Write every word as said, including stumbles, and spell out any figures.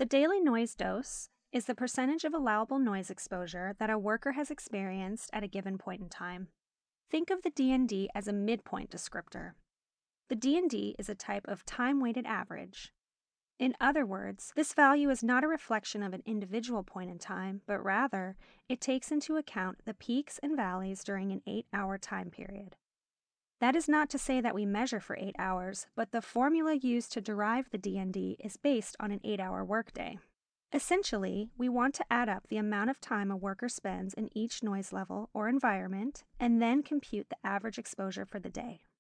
The daily noise dose is the percentage of allowable noise exposure that a worker has experienced at a given point in time. Think of the D N D as a midpoint descriptor. The D N D is a type of time-weighted average. In other words, this value is not a reflection of an individual point in time, but rather, it takes into account the peaks and valleys during an eight-hour time period. That is not to say that we measure for eight hours, but the formula used to derive the D N D is based on an eight-hour workday. Essentially, we want to add up the amount of time a worker spends in each noise level or environment and then compute the average exposure for the day.